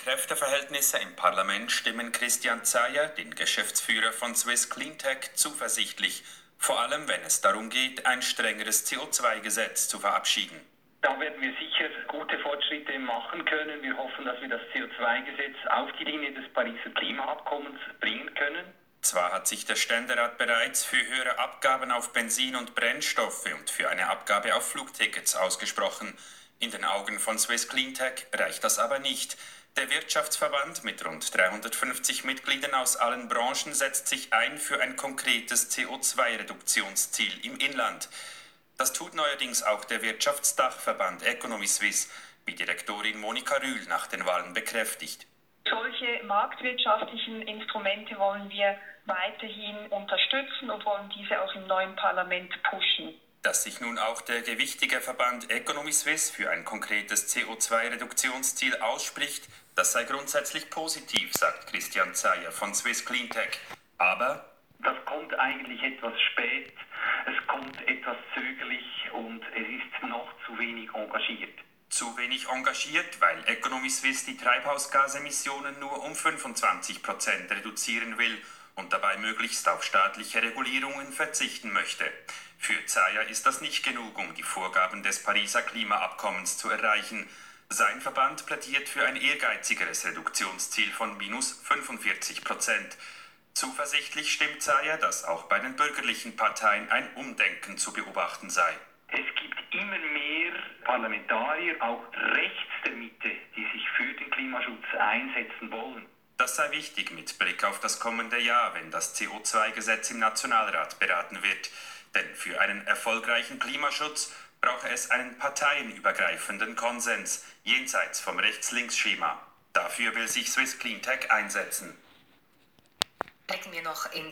Kräfteverhältnisse im Parlament stimmen Christian Zeyer, den Geschäftsführer von Swiss Cleantech, zuversichtlich, vor allem wenn es darum geht, ein strengeres CO2-Gesetz zu verabschieden. Da werden wir sicher gute Fortschritte machen können. Wir hoffen, dass wir das CO2-Gesetz auf die Linie des Pariser Klimaabkommens bringen können. Zwar hat sich der Ständerat bereits für höhere Abgaben auf Benzin und Brennstoffe und für eine Abgabe auf Flugtickets ausgesprochen. In den Augen von Swiss Cleantech reicht das aber nicht. Der Wirtschaftsverband mit rund 350 Mitgliedern aus allen Branchen setzt sich ein für ein konkretes CO2-Reduktionsziel im Inland. Das tut neuerdings auch der Wirtschaftsdachverband Economy Suisse, wie Direktorin Monika Rühl nach den Wahlen bekräftigt. Solche marktwirtschaftlichen Instrumente wollen wir weiterhin unterstützen und wollen diese auch im neuen Parlament pushen. Dass sich nun auch der gewichtige Verband Economy Suisse für ein konkretes CO2-Reduktionsziel ausspricht, das sei grundsätzlich positiv, sagt Christian Zeyer von Swiss Cleantech. Aber das kommt eigentlich etwas spät, es kommt etwas zögerlich und es ist noch zu wenig engagiert. Zu wenig engagiert, weil Economy Suisse die Treibhausgasemissionen nur um 25% reduzieren will und dabei möglichst auf staatliche Regulierungen verzichten möchte. Für Zeyer ist das nicht genug, um die Vorgaben des Pariser Klimaabkommens zu erreichen. Sein Verband plädiert für ein ehrgeizigeres Reduktionsziel von minus 45%. Zuversichtlich stimmt Zeyer, dass auch bei den bürgerlichen Parteien ein Umdenken zu beobachten sei. Es gibt immer mehr Parlamentarier, auch rechts der Mitte, die sich für den Klimaschutz einsetzen wollen. Das sei wichtig mit Blick auf das kommende Jahr, wenn das CO2-Gesetz im Nationalrat beraten wird. Denn für einen erfolgreichen Klimaschutz brauche es einen parteienübergreifenden Konsens, jenseits vom Rechts-Links-Schema. Dafür will sich Swiss Cleantech einsetzen. Blicken wir noch in